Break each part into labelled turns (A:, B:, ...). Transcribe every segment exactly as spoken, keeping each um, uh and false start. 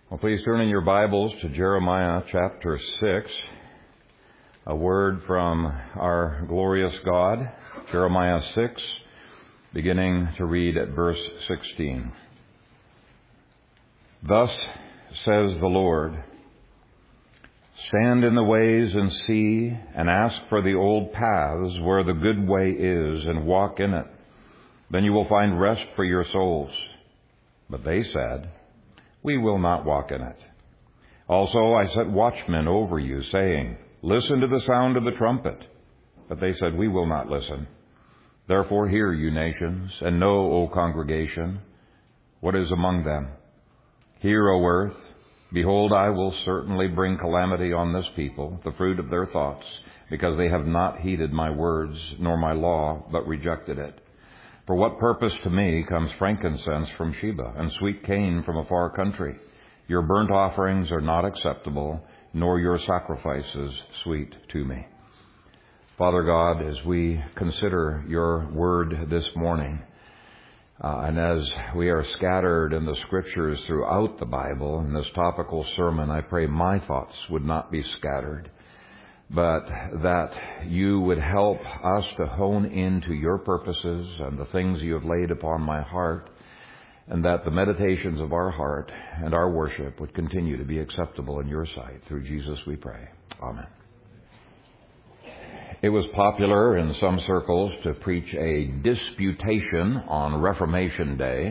A: Well, please turn in your Bibles to Jeremiah chapter six, a word from our glorious God. Jeremiah six, beginning to read at verse sixteen. Thus says the Lord, stand in the ways and see, and ask for the old paths where the good way is, and walk in it. Then you will find rest for your souls. But they said, we will not walk in it. Also I set watchmen over you, saying, listen to the sound of the trumpet. But they said, we will not listen. Therefore hear, you nations, and know, O congregation, what is among them. Hear, O earth, behold, I will certainly bring calamity on this people, the fruit of their thoughts, because they have not heeded my words, nor my law, but rejected it. For what purpose to me comes frankincense from Sheba, and sweet cane from a far country? Your burnt offerings are not acceptable, nor your sacrifices sweet to me. Father God, as we consider your word this morning, uh, and as we are scattered in the scriptures throughout the Bible in this topical sermon, I pray my thoughts would not be scattered, but that you would help us to hone into your purposes and the things you have laid upon my heart, and that the meditations of our heart and our worship would continue to be acceptable in your sight. Through Jesus we pray. Amen. It was popular in some circles to preach a disputation on Reformation Day.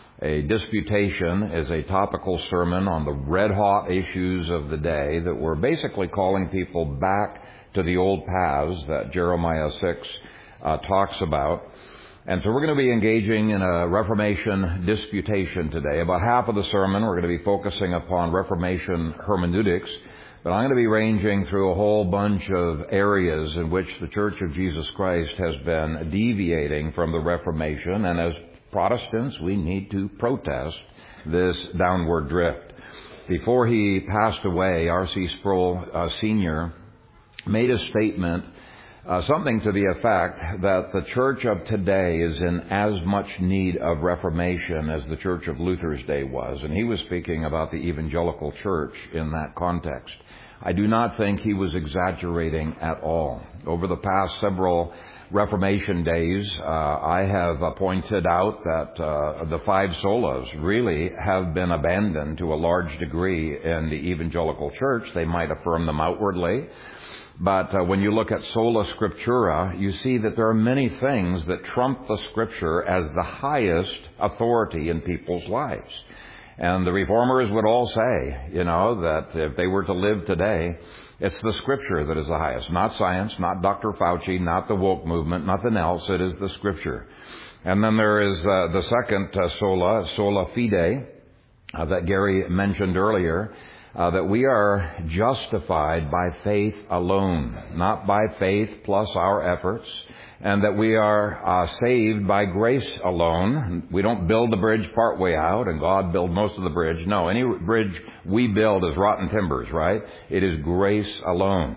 A: A disputation is a topical sermon on the red-hot issues of the day that were basically calling people back to the old paths that Jeremiah six uh, talks about. And so we're going to be engaging in a Reformation disputation today. About half of the sermon we're going to be focusing upon Reformation hermeneutics, but I'm going to be ranging through a whole bunch of areas in which the Church of Jesus Christ has been deviating from the Reformation, and as Protestants, we need to protest this downward drift. Before he passed away, R C Sproul uh, Senior made a statement, uh, something to the effect that the church of today is in as much need of reformation as the church of Luther's day was. And he was speaking about the evangelical church in that context. I do not think he was exaggerating at all. Over the past several Reformation days, uh, I have uh, pointed out that uh, the five solas really have been abandoned to a large degree in the evangelical church. They might affirm them outwardly, but uh, when you look at sola scriptura, you see that there are many things that trump the scripture as the highest authority in people's lives. And the reformers would all say, you know, that if they were to live today, it's the scripture that is the highest, not science, not Doctor Fauci, not the woke movement, nothing else. It is the scripture. And then there is uh, the second uh, sola, sola fide, uh, that Gary mentioned earlier, uh, that we are justified by faith alone, not by faith plus our efforts, and that we are uh, saved by grace alone. We don't build the bridge partway out, and God build most of the bridge. No, any bridge we build is rotten timbers, right? It is grace alone.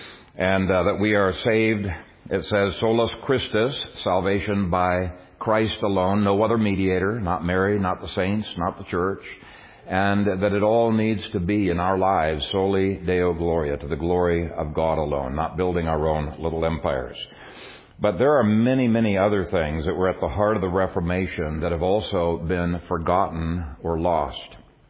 A: And uh, that we are saved, it says, solus Christus, salvation by Christ alone, no other mediator, not Mary, not the saints, not the church. And that it all needs to be in our lives soli Deo Gloria, to the glory of God alone, not building our own little empires. But there are many, many other things that were at the heart of the Reformation that have also been forgotten or lost.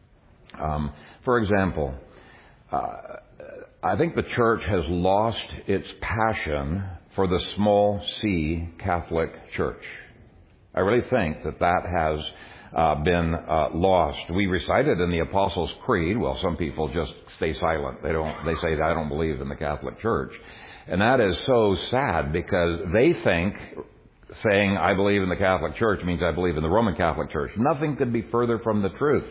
A: Um, for example, uh, I think the church has lost its passion for the small c Catholic Church. I really think that that has uh, been uh, lost. We recite it in the Apostles' Creed. Well, some people just stay silent. They don't. They say, I don't believe in the Catholic Church. And that is so sad, because they think saying I believe in the Catholic Church means I believe in the Roman Catholic Church. Nothing could be further from the truth.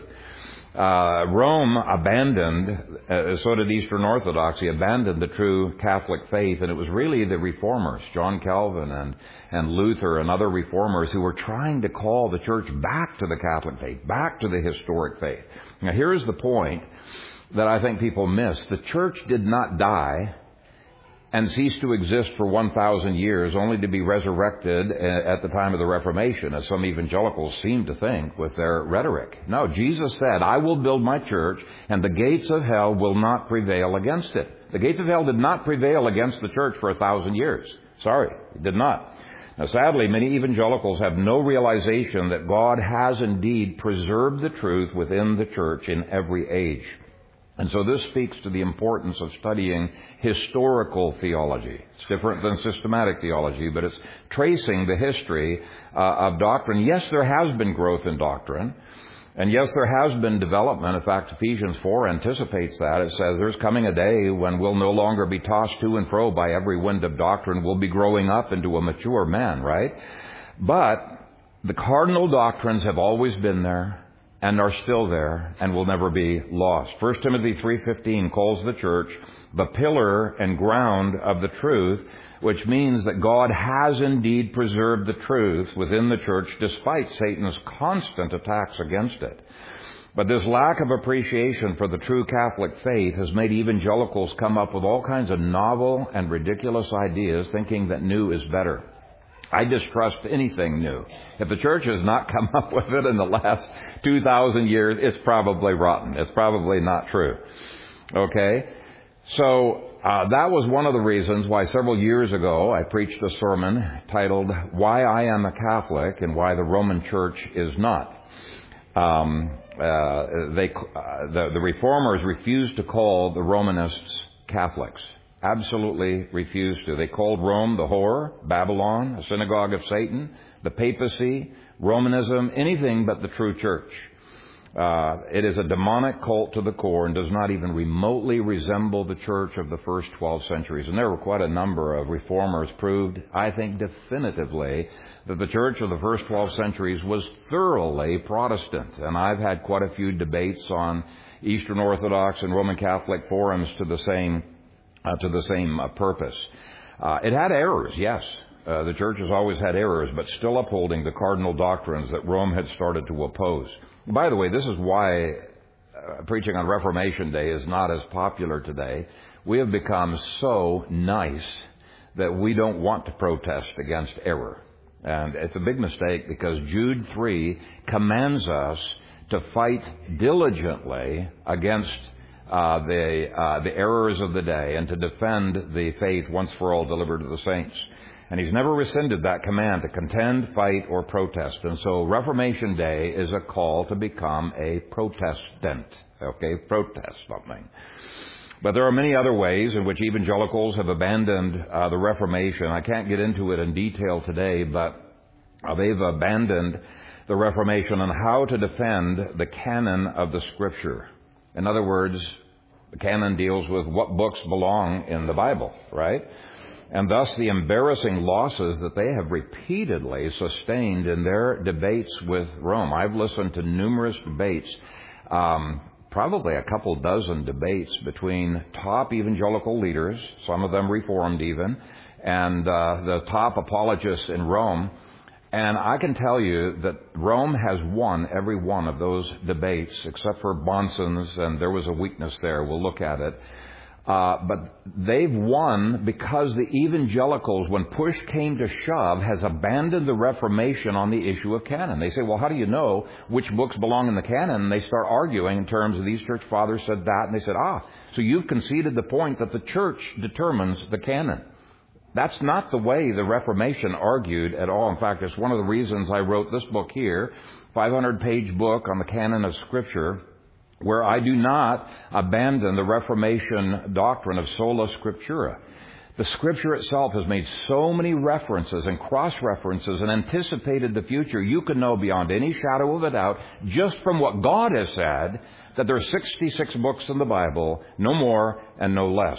A: Uh, Rome abandoned, uh, so did Eastern Orthodoxy, abandoned the true Catholic faith, and it was really the reformers, John Calvin and, and Luther and other reformers, who were trying to call the church back to the Catholic faith, back to the historic faith. Now here's the point that I think people miss. The church did not die and cease to exist for one thousand years, only to be resurrected at the time of the Reformation, as some evangelicals seem to think with their rhetoric. No, Jesus said, I will build my church, and the gates of hell will not prevail against it. The gates of hell did not prevail against the church for a thousand years. Sorry, it did not. Now, sadly, many evangelicals have no realization that God has indeed preserved the truth within the church in every age. And so this speaks to the importance of studying historical theology. It's different than systematic theology, but it's tracing the history uh, of doctrine. Yes, there has been growth in doctrine. And yes, there has been development. In fact, Ephesians four anticipates that. It says there's coming a day when we'll no longer be tossed to and fro by every wind of doctrine. We'll be growing up into a mature man, right? But the cardinal doctrines have always been there and are still there and will never be lost. First Timothy three fifteen calls the church the pillar and ground of the truth, which means that God has indeed preserved the truth within the church despite Satan's constant attacks against it. But this lack of appreciation for the true Catholic faith has made evangelicals come up with all kinds of novel and ridiculous ideas, thinking that new is better. I distrust anything new. If the church has not come up with it in the last two thousand years, it's probably rotten. It's probably not true. Okay? So uh, that was one of the reasons why several years ago I preached a sermon titled, Why I Am a Catholic and Why the Roman Church is Not. Um, uh, they, uh, the, the Reformers refused to call the Romanists Catholics. Absolutely refused to. They called Rome the whore, Babylon, a synagogue of Satan, the papacy, Romanism, anything but the true church. Uh, it is a demonic cult to the core and does not even remotely resemble the church of the first twelve centuries. And there were quite a number of reformers proved, I think definitively, that the church of the first twelve centuries was thoroughly Protestant. And I've had quite a few debates on Eastern Orthodox and Roman Catholic forums to the same Uh, to the same uh, purpose. Uh, it had errors, yes. Uh, the church has always had errors, but still upholding the cardinal doctrines that Rome had started to oppose. By the way, this is why uh, preaching on Reformation Day is not as popular today. We have become so nice that we don't want to protest against error. And it's a big mistake because Jude three commands us to fight diligently against Uh, the uh, the errors of the day and to defend the faith once for all delivered to the saints. And he's never rescinded that command to contend, fight, or protest. And so Reformation Day is a call to become a Protestant. Okay, protest something. But there are many other ways in which evangelicals have abandoned uh, the Reformation. I can't get into it in detail today, but uh, they've abandoned the Reformation and how to defend the canon of the Scripture. In other words, the canon deals with what books belong in the Bible, right? And thus the embarrassing losses that they have repeatedly sustained in their debates with Rome. I've listened to numerous debates, um, probably a couple dozen debates between top evangelical leaders, some of them Reformed even, and uh, the top apologists in Rome. And I can tell you that Rome has won every one of those debates, except for Bonson's, and there was a weakness there. We'll look at it. Uh, but they've won because the evangelicals, when push came to shove, has abandoned the Reformation on the issue of canon. They say, well, how do you know which books belong in the canon? And they start arguing in terms of these church fathers said that. And they said, ah, so you've conceded the point that the church determines the canon. That's not the way the Reformation argued at all. In fact, it's one of the reasons I wrote this book here, five hundred page book on the canon of Scripture, where I do not abandon the Reformation doctrine of sola scriptura. The Scripture itself has made so many references and cross-references and anticipated the future. You can know beyond any shadow of a doubt, just from what God has said, that there are sixty-six books in the Bible, no more and no less.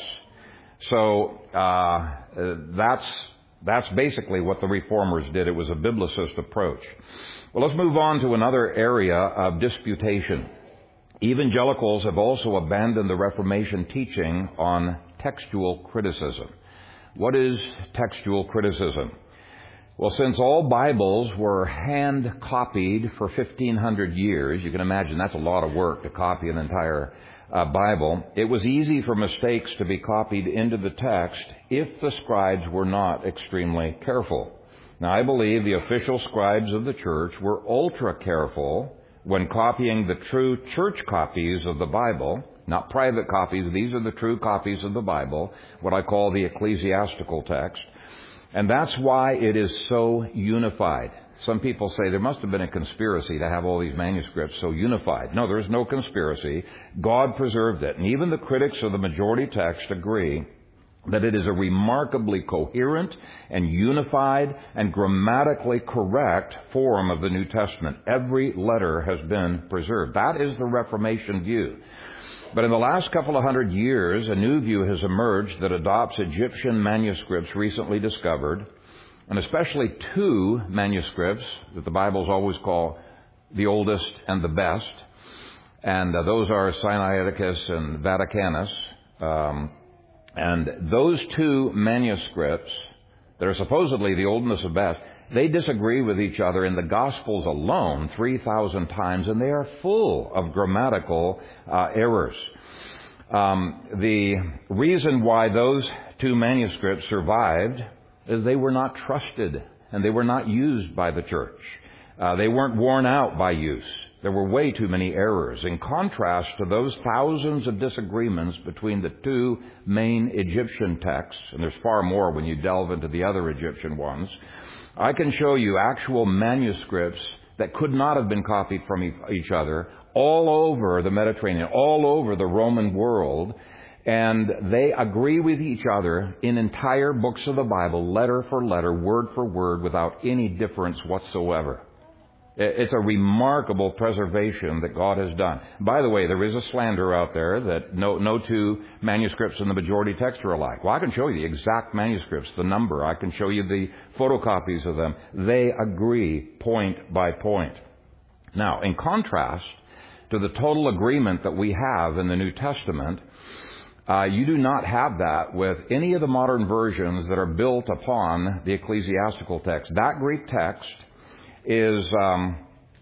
A: So uh, that's that's basically what the Reformers did. It was a biblicist approach. Well, let's move on to another area of disputation. Evangelicals have also abandoned the Reformation teaching on textual criticism. What is textual criticism? Well, since all Bibles were hand copied for fifteen hundred years, you can imagine that's a lot of work to copy an entire uh, Bible, it was easy for mistakes to be copied into the text if the scribes were not extremely careful. Now, I believe the official scribes of the church were ultra careful when copying the true church copies of the Bible, not private copies. These are the true copies of the Bible, what I call the ecclesiastical text. And that's why it is so unified. Some people say there must have been a conspiracy to have all these manuscripts so unified. No, there is no conspiracy. God preserved it. And even the critics of the majority text agree that it is a remarkably coherent and unified and grammatically correct form of the New Testament. Every letter has been preserved. That is the Reformation view. But in the last couple of hundred years, a new view has emerged that adopts Egyptian manuscripts recently discovered, and especially two manuscripts that the Bibles always call the oldest and the best. And uh, those are Sinaiticus and Vaticanus. Um, and those two manuscripts that are supposedly the oldest and best, they disagree with each other in the Gospels alone three thousand times, and they are full of grammatical uh, errors. Um, the reason why those two manuscripts survived is they were not trusted, and they were not used by the church. Uh, they weren't worn out by use. There were way too many errors. In contrast to those thousands of disagreements between the two main Egyptian texts, and there's far more when you delve into the other Egyptian ones, I can show you actual manuscripts that could not have been copied from each other all over the Mediterranean, all over the Roman world, and they agree with each other in entire books of the Bible, letter for letter, word for word, without any difference whatsoever. It's a remarkable preservation that God has done. By the way, there is a slander out there that no, no two manuscripts in the majority text are alike. Well, I can show you the exact manuscripts, the number. I can show you the photocopies of them. They agree point by point. Now, in contrast to the total agreement that we have in the New Testament, uh, you do not have that with any of the modern versions that are built upon the ecclesiastical text. That Greek text is um,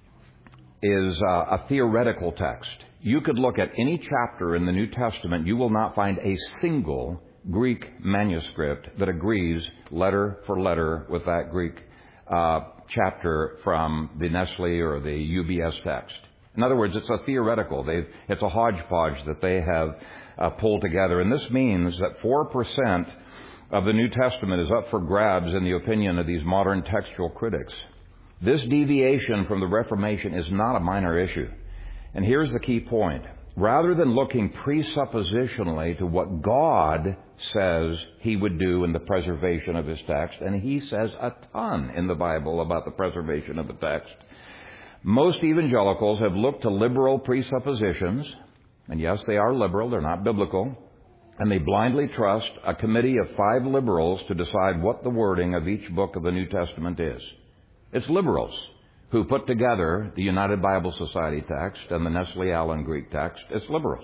A: is uh, a theoretical text. You could look at any chapter in the New Testament. You will not find a single Greek manuscript that agrees letter for letter with that Greek uh, chapter from the Nestle or the U B S text. In other words, it's a theoretical. They've, it's a hodgepodge that they have uh, pulled together. And this means that four percent of the New Testament is up for grabs in the opinion of these modern textual critics. This deviation from the Reformation is not a minor issue. And here's the key point. Rather than looking presuppositionally to what God says He would do in the preservation of His text, and He says a ton in the Bible about the preservation of the text, most evangelicals have looked to liberal presuppositions, and yes, they are liberal, they're not biblical, and they blindly trust a committee of five liberals to decide what the wording of each book of the New Testament is. It's liberals who put together the United Bible Society text and the Nestle Allen Greek text. It's liberals.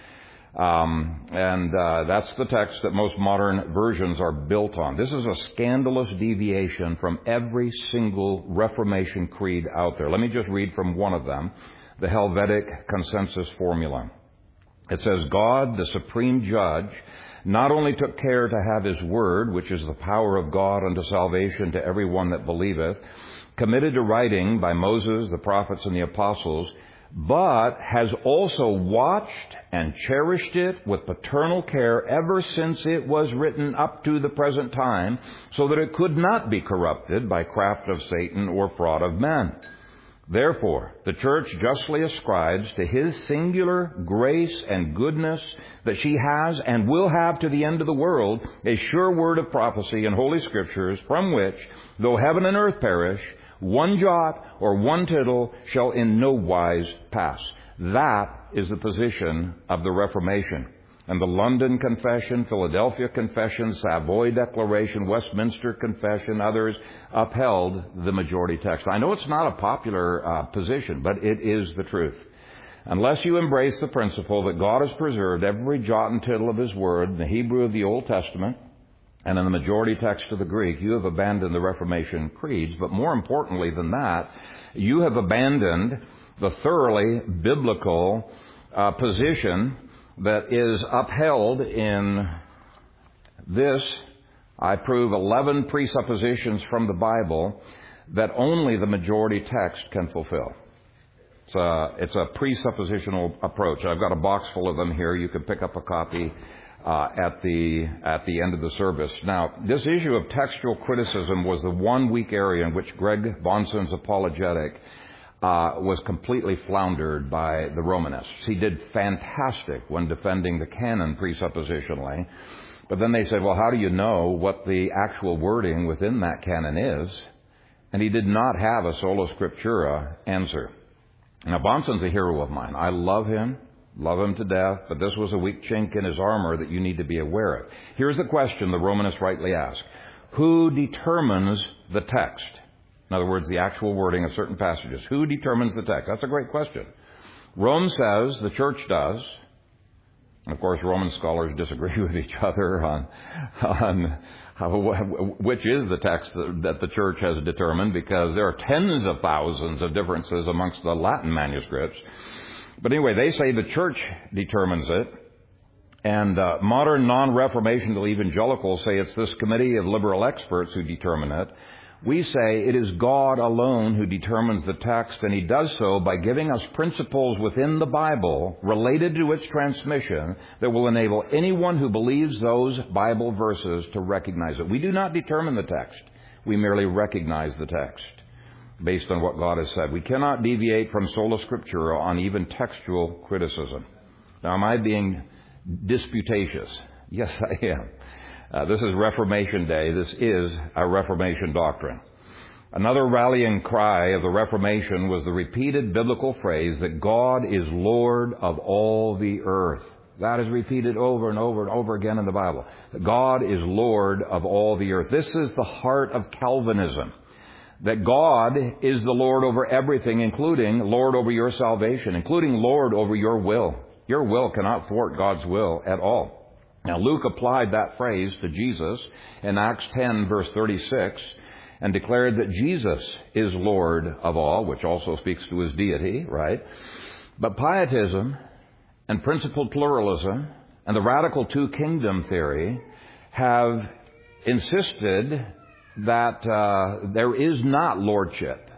A: Um, and uh, that's the text that most modern versions are built on. This is a scandalous deviation from every single Reformation creed out there. Let me just read from one of them, the Helvetic Consensus Formula. It says, God, the supreme judge, not only took care to have His word, which is the power of God unto salvation to every one that believeth, committed to writing by Moses, the prophets, and the apostles, but has also watched and cherished it with paternal care ever since it was written up to the present time, so that it could not be corrupted by craft of Satan or fraud of men. Therefore, the church justly ascribes to His singular grace and goodness that she has and will have to the end of the world a sure word of prophecy in Holy Scriptures, from which, though heaven and earth perish, one jot or one tittle shall in no wise pass. That is the position of the Reformation. And the London Confession, Philadelphia Confession, Savoy Declaration, Westminster Confession, others upheld the majority text. I know it's not a popular uh, position, but it is the truth. Unless you embrace the principle that God has preserved every jot and tittle of His Word in the Hebrew of the Old Testament, and in the majority text of the Greek, you have abandoned the Reformation creeds, but more importantly than that, you have abandoned the thoroughly biblical uh, position that is upheld in this. I prove eleven presuppositions from the Bible that only the majority text can fulfill. It's a, it's a presuppositional approach. I've got a box full of them here. You can pick up a copy uh, at the at the end of the service. Now, this issue of textual criticism was the one weak area in which Greg Bahnsen's apologetic uh, was completely floundered by the Romanists. He did fantastic when defending the canon presuppositionally. But then they said, well, how do you know what the actual wording within that canon is? And he did not have a sola scriptura answer. Now, Bahnsen's a hero of mine. I love him, love him to death, but this was a weak chink in his armor that you need to be aware of. Here's the question the Romanists rightly ask. Who determines the text? In other words, the actual wording of certain passages. Who determines the text? That's a great question. Rome says the church does. And of course, Roman scholars disagree with each other on, on how, which is the text that, that the church has determined, because there are tens of thousands of differences amongst the Latin manuscripts. But anyway, they say the church determines it, and uh, modern non-Reformation evangelicals say it's this committee of liberal experts who determine it. We say it is God alone who determines the text, and He does so by giving us principles within the Bible related to its transmission that will enable anyone who believes those Bible verses to recognize it. We do not determine the text. We merely recognize the text based on what God has said. We cannot deviate from sola scriptura on even textual criticism. Now, am I being disputatious? Yes, I am. Uh, this is Reformation Day. This is a Reformation doctrine. Another rallying cry of the Reformation was the repeated biblical phrase that God is Lord of all the earth. That is repeated over and over and over again in the Bible. That God is Lord of all the earth. This is the heart of Calvinism. That God is the Lord over everything, including Lord over your salvation, including Lord over your will. Your will cannot thwart God's will at all. Now, Luke applied that phrase to Jesus in Acts ten, verse thirty-six, and declared that Jesus is Lord of all, which also speaks to His deity, right? But pietism and principled pluralism and the radical two-kingdom theory have insisted that uh, there is not lordship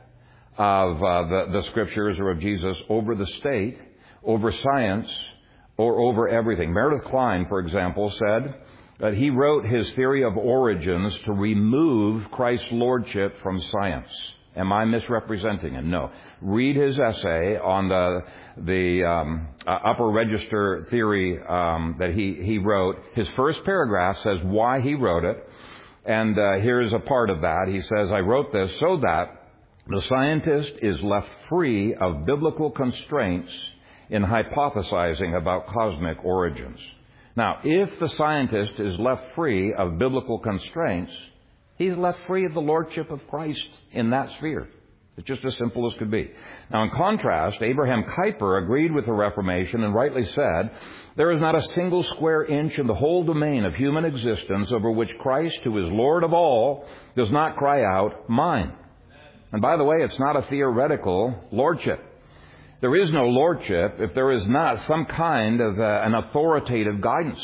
A: of uh, the, the Scriptures or of Jesus over the state, over science, or over everything. Meredith Kline, for example, said that he wrote his theory of origins to remove Christ's lordship from science. Am I misrepresenting him? No. Read his essay on the the um, uh, upper register theory um, that he, he wrote. His first paragraph says why he wrote it. And uh, here's a part of that. He says, I wrote this so that the scientist is left free of biblical constraints in hypothesizing about cosmic origins. Now, if the scientist is left free of biblical constraints, he's left free of the lordship of Christ in that sphere. It's just as simple as could be. Now, in contrast, Abraham Kuyper agreed with the Reformation and rightly said, there is not a single square inch in the whole domain of human existence over which Christ, who is Lord of all, does not cry out, mine. And by the way, it's not a theoretical lordship. There is no lordship if there is not some kind of uh, an authoritative guidance.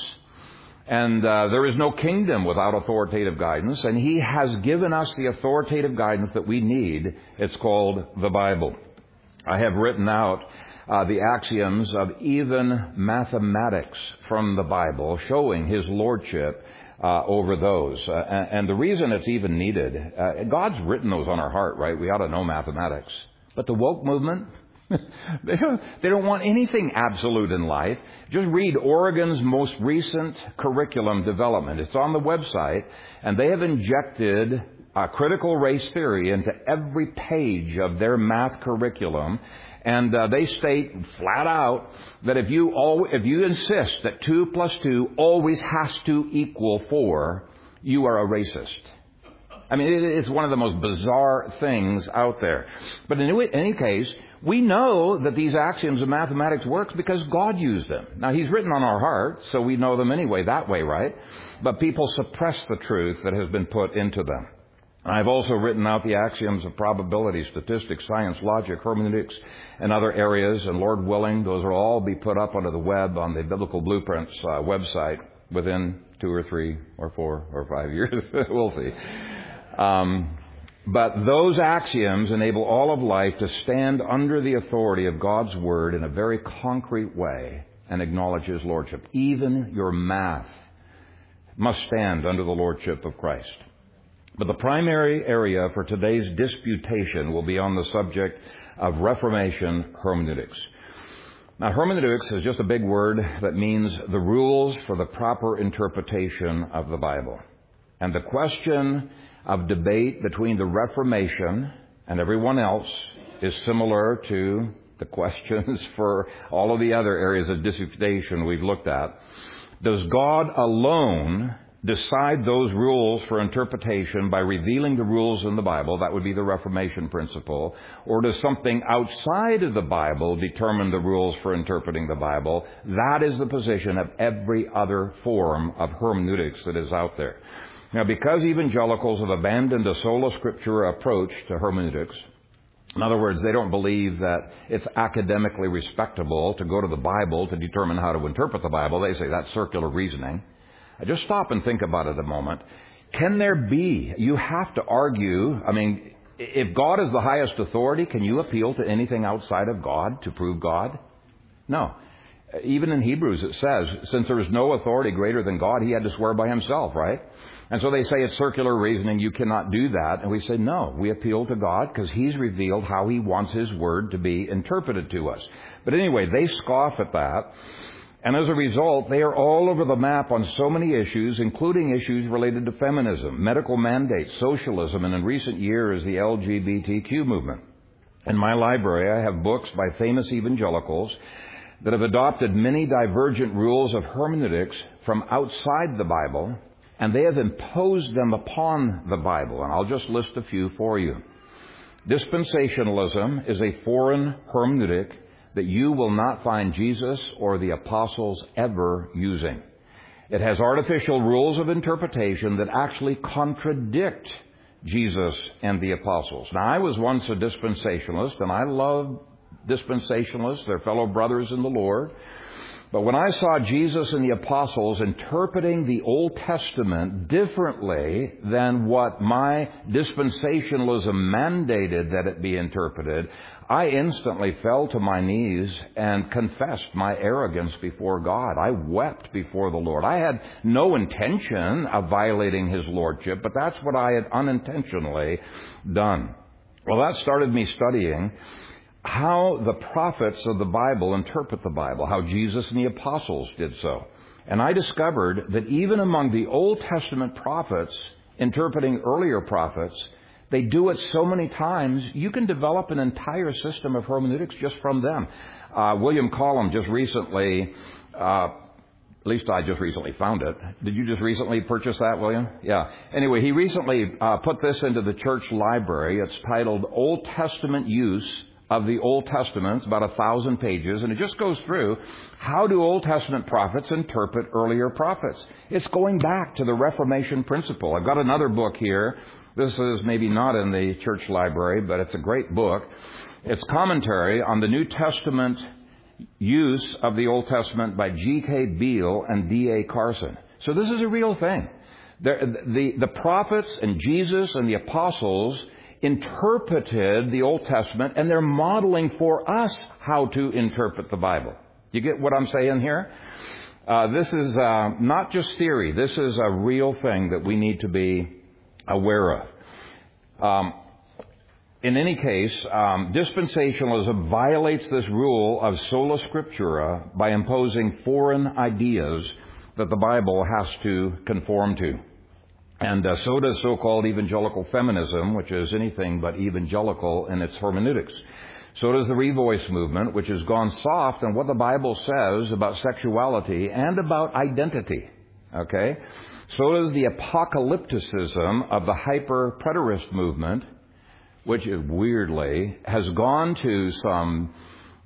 A: And uh, there is no kingdom without authoritative guidance. And He has given us the authoritative guidance that we need. It's called the Bible. I have written out uh, the axioms of even mathematics from the Bible, showing His lordship uh, over those. Uh, and, and the reason it's even needed, uh, God's written those on our heart, right? We ought to know mathematics. But the woke movement, They don't, they don't want anything absolute in life. Just read Oregon's most recent curriculum development. It's on the website, and they have injected uh, critical race theory into every page of their math curriculum. And uh, they state flat out that if you al- if you insist that two plus two always has to equal four, you are a racist. I mean, it's one of the most bizarre things out there. But in any case, We know that these axioms of mathematics works because God used them. Now, He's written on our hearts, so we know them anyway that way, right? But people suppress the truth that has been put into them. I've also written out the axioms of probability, statistics, science, logic, hermeneutics, and other areas. And Lord willing, those will all be put up onto the web on the Biblical Blueprints uh, website within two or three or four or five years. We'll see. Um, but those axioms enable all of life to stand under the authority of God's Word in a very concrete way and acknowledge His Lordship. Even your math must stand under the Lordship of Christ. But the primary area for today's disputation will be on the subject of Reformation hermeneutics. Now, hermeneutics is just a big word that means the rules for the proper interpretation of the Bible. And the question of debate between the Reformation and everyone else is similar to the questions for all of the other areas of disputation we've looked at. Does God alone decide those rules for interpretation by revealing the rules in the Bible? That would be the Reformation principle. Or does something outside of the Bible determine the rules for interpreting the Bible? That is the position of every other form of hermeneutics that is out there. Now, because evangelicals have abandoned a sola scriptura approach to hermeneutics, in other words, they don't believe that it's academically respectable to go to the Bible to determine how to interpret the Bible. They say that's circular reasoning. I just stop and think about it a moment. Can there be, you have to argue, I mean, if God is the highest authority, can you appeal to anything outside of God to prove God? No. Even in Hebrews it says, since there is no authority greater than God, He had to swear by Himself, right? And so they say it's circular reasoning, you cannot do that. And we say, no, we appeal to God because He's revealed how He wants His Word to be interpreted to us. But anyway, they scoff at that. And as a result, they are all over the map on so many issues, including issues related to feminism, medical mandates, socialism, and in recent years, the L G B T Q movement. In my library, I have books by famous evangelicals that have adopted many divergent rules of hermeneutics from outside the Bible, and they have imposed them upon the Bible. And I'll just list a few for you. Dispensationalism is a foreign hermeneutic that you will not find Jesus or the apostles ever using. It has artificial rules of interpretation that actually contradict Jesus and the apostles. Now, I was once a dispensationalist, and I love dispensationalists. They're fellow brothers in the Lord. But when I saw Jesus and the apostles interpreting the Old Testament differently than what my dispensationalism mandated that it be interpreted, I instantly fell to my knees and confessed my arrogance before God. I wept before the Lord. I had no intention of violating His Lordship, but that's what I had unintentionally done. Well, that started me studying how the prophets of the Bible interpret the Bible, how Jesus and the apostles did so. And I discovered that even among the Old Testament prophets interpreting earlier prophets, they do it so many times, you can develop an entire system of hermeneutics just from them. Uh, William Collum just recently, uh, at least I just recently found it. Did you just recently purchase that, William? Yeah. Anyway, he recently uh, put this into the church library. It's titled Old Testament Use of the Old Testament. It's about a thousand pages, and it just goes through how do Old Testament prophets interpret earlier prophets. It's going back to the Reformation principle. I've got another book here. This is maybe not in the church library, but it's a great book. It's commentary on the New Testament use of the Old Testament by G K Beale and D A Carson. So this is a real thing. The, the, the prophets and Jesus and the apostles interpreted the Old Testament, and they're modeling for us how to interpret the Bible. You get what I'm saying here? Uh, this is uh, not just theory. This is a real thing that we need to be aware of. Um, in any case, um, dispensationalism violates this rule of sola scriptura by imposing foreign ideas that the Bible has to conform to. And uh, so does so-called evangelical feminism, which is anything but evangelical in its hermeneutics. So does the Revoice movement, which has gone soft on what the Bible says about sexuality and about identity. Okay? So does the apocalypticism of the hyper-preterist movement, which is weirdly has gone to some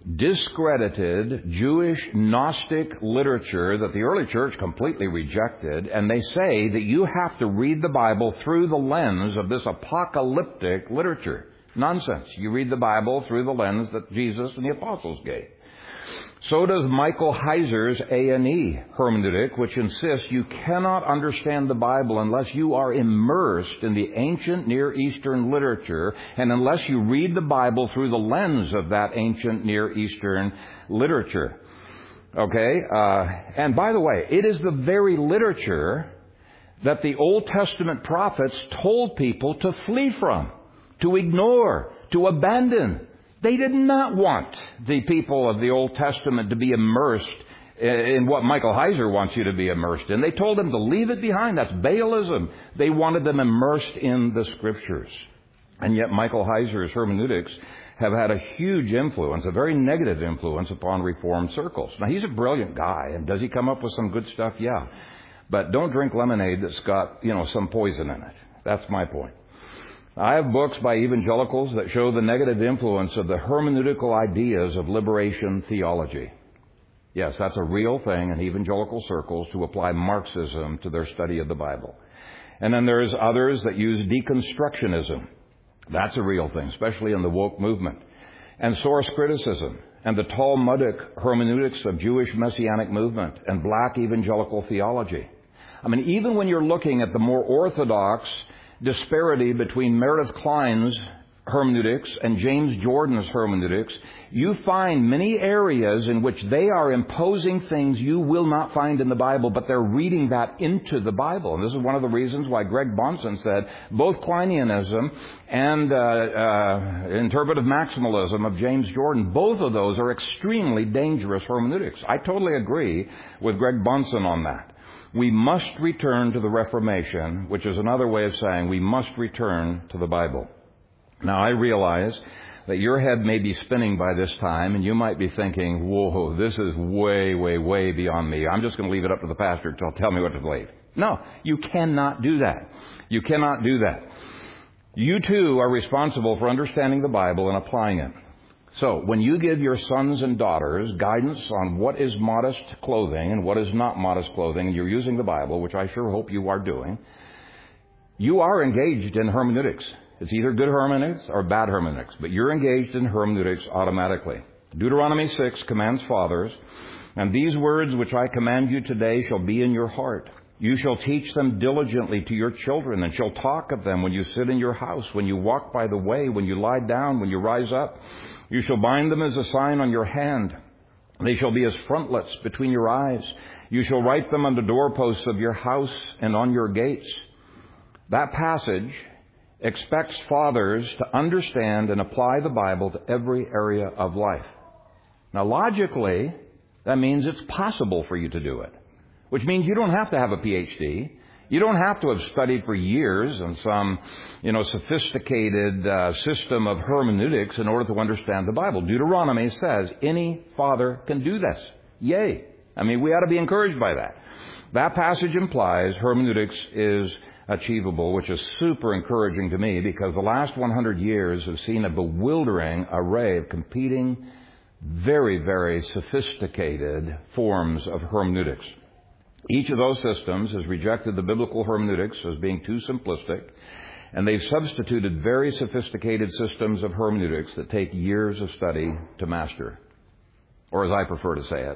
A: discredited Jewish Gnostic literature that the early church completely rejected, and they say that you have to read the Bible through the lens of this apocalyptic literature. Nonsense. You read the Bible through the lens that Jesus and the apostles gave. So does Michael Heiser's A and E hermeneutic, which insists you cannot understand the Bible unless you are immersed in the ancient Near Eastern literature and unless you read the Bible through the lens of that ancient Near Eastern literature. Okay? Uh, and by the way, it is the very literature that the Old Testament prophets told people to flee from, to ignore, to abandon. They did not want the people of the Old Testament to be immersed in what Michael Heiser wants you to be immersed in. They told them to leave it behind. That's Baalism. They wanted them immersed in the Scriptures. And yet Michael Heiser's hermeneutics have had a huge influence, a very negative influence upon Reformed circles. Now, he's a brilliant guy, and does he come up with some good stuff? Yeah. But don't drink lemonade that's got, you know, some poison in it. That's my point. I have books by evangelicals that show the negative influence of the hermeneutical ideas of liberation theology. Yes, that's a real thing in evangelical circles to apply Marxism to their study of the Bible. And then there's others that use deconstructionism. That's a real thing, especially in the woke movement. And source criticism and the Talmudic hermeneutics of Jewish Messianic movement and black evangelical theology. I mean, even when you're looking at the more orthodox disparity between Meredith Klein's hermeneutics and James Jordan's hermeneutics, you find many areas in which they are imposing things you will not find in the Bible, but they're reading that into the Bible. And this is one of the reasons why Greg Bonson said both Kleinianism and uh, uh, interpretive maximalism of James Jordan, both of those are extremely dangerous hermeneutics. I totally agree with Greg Bonson on that. We must return to the Reformation, which is another way of saying we must return to the Bible. Now, I realize that your head may be spinning by this time, and you might be thinking, whoa, this is way, way, way beyond me. I'm just going to leave it up to the pastor to tell me what to believe. No, you cannot do that. You cannot do that. You, too, are responsible for understanding the Bible and applying it. So, when you give your sons and daughters guidance on what is modest clothing and what is not modest clothing, and you're using the Bible, which I sure hope you are doing, you are engaged in hermeneutics. It's either good hermeneutics or bad hermeneutics, but you're engaged in hermeneutics automatically. Deuteronomy six commands fathers, and these words which I command you today shall be in your heart. You shall teach them diligently to your children, and shall talk of them when you sit in your house, when you walk by the way, when you lie down, when you rise up. You shall bind them as a sign on your hand. They shall be as frontlets between your eyes. You shall write them on the doorposts of your house and on your gates. That passage expects fathers to understand and apply the Bible to every area of life. Now, logically, that means it's possible for you to do it, which means you don't have to have a P H D. You don't have to have studied for years in some, you know, sophisticated uh, system of hermeneutics in order to understand the Bible. Deuteronomy says any father can do this. Yay. I mean, we ought to be encouraged by that. That passage implies hermeneutics is achievable, which is super encouraging to me because the last one hundred years have seen a bewildering array of competing, very, very sophisticated forms of hermeneutics. Each of those systems has rejected the biblical hermeneutics as being too simplistic, and they've substituted very sophisticated systems of hermeneutics that take years of study to master. Or as I prefer to say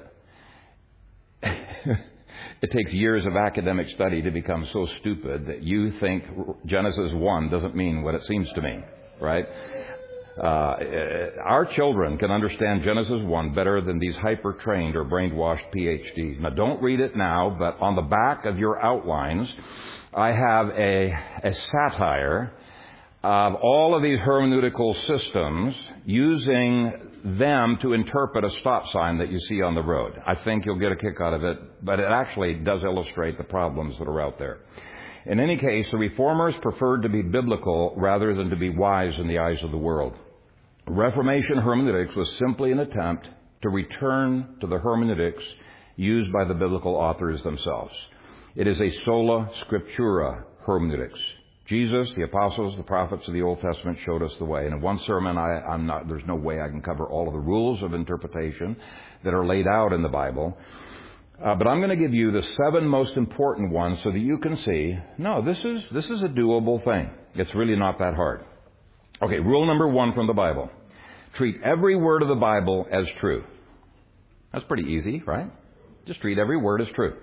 A: it, it takes years of academic study to become so stupid that you think Genesis one doesn't mean what it seems to mean, right? Uh, our children can understand Genesis one better than these hyper-trained or brainwashed P H Ds. Now, don't read it now, but on the back of your outlines, I have a, a satire of all of these hermeneutical systems using them to interpret a stop sign that you see on the road. I think you'll get a kick out of it, but it actually does illustrate the problems that are out there. In any case, the Reformers preferred to be biblical rather than to be wise in the eyes of the world. Reformation hermeneutics was simply an attempt to return to the hermeneutics used by the biblical authors themselves. It is a sola scriptura hermeneutics. Jesus, the apostles, the prophets of the Old Testament showed us the way. And in one sermon, I, I'm not, there's no way I can cover all of the rules of interpretation that are laid out in the Bible. Uh, but I'm going to give you the seven most important ones so that you can see, no, this is, this is a doable thing. It's really not that hard. Okay, rule number one from the Bible. Treat every word of the Bible as true. That's pretty easy, right? Just treat every word as true.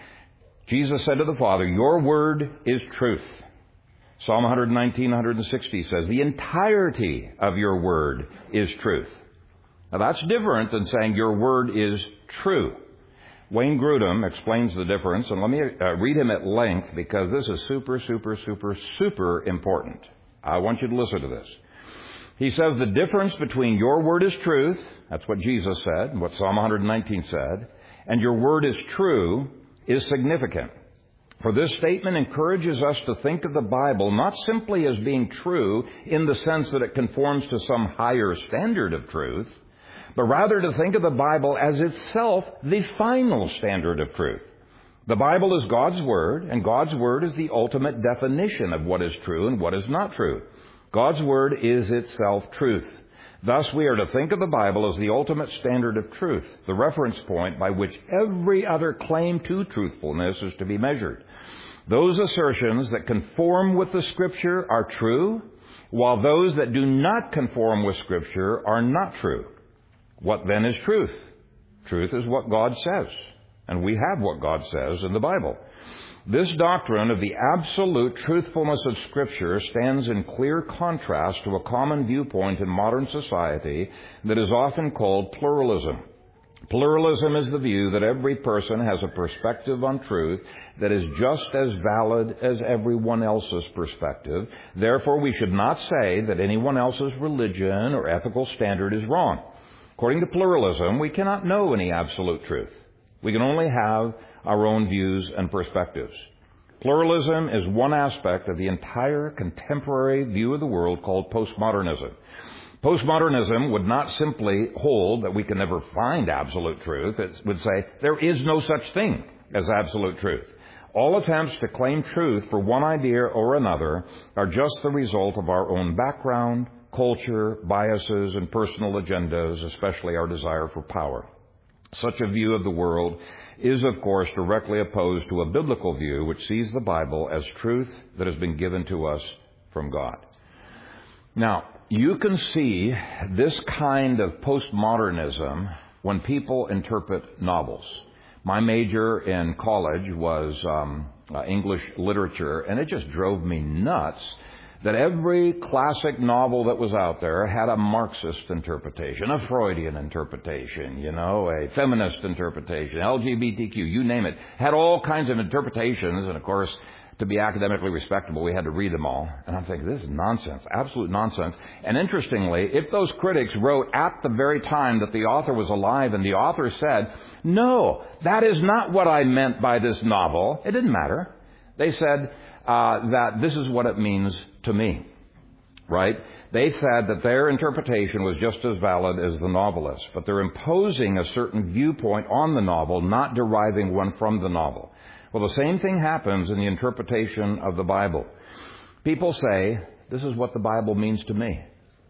A: Jesus said to the Father, your word is truth. Psalm one nineteen, one sixty says, the entirety of your word is truth. Now that's different than saying your word is true. Wayne Grudem explains the difference, and let me uh, read him at length because this is super, super, super, super important. I want you to listen to this. He says the difference between your word is truth, that's what Jesus said, and what Psalm one nineteen said, and your word is true is significant. For this statement encourages us to think of the Bible not simply as being true in the sense that it conforms to some higher standard of truth, but rather to think of the Bible as itself the final standard of truth. The Bible is God's Word, and God's Word is the ultimate definition of what is true and what is not true. God's Word is itself truth. Thus, we are to think of the Bible as the ultimate standard of truth, the reference point by which every other claim to truthfulness is to be measured. Those assertions that conform with the Scripture are true, while those that do not conform with Scripture are not true. What then is truth? Truth is what God says, and we have what God says in the Bible. This doctrine of the absolute truthfulness of Scripture stands in clear contrast to a common viewpoint in modern society that is often called pluralism. Pluralism is the view that every person has a perspective on truth that is just as valid as everyone else's perspective. Therefore, we should not say that anyone else's religion or ethical standard is wrong. According to pluralism, we cannot know any absolute truth. We can only have our own views and perspectives. Pluralism is one aspect of the entire contemporary view of the world called postmodernism. Postmodernism would not simply hold that we can never find absolute truth. It would say there is no such thing as absolute truth. All attempts to claim truth for one idea or another are just the result of our own background, culture, biases, and personal agendas, especially our desire for power. Such a view of the world is, of course, directly opposed to a biblical view which sees the Bible as truth that has been given to us from God. Now, you can see this kind of postmodernism when people interpret novels. My major in college was um, uh, English literature, and it just drove me nuts that every classic novel that was out there had a Marxist interpretation, a Freudian interpretation, you know, a feminist interpretation, L G B T Q, you name it. Had all kinds of interpretations, and of course, to be academically respectable, we had to read them all. And I'm thinking, this is nonsense, absolute nonsense. And interestingly, if those critics wrote at the very time that the author was alive and the author said, no, that is not what I meant by this novel, it didn't matter. They said, Uh, that this is what it means to me, right? They said that their interpretation was just as valid as the novelist, but they're imposing a certain viewpoint on the novel, not deriving one from the novel. Well, the same thing happens in the interpretation of the Bible. People say, this is what the Bible means to me.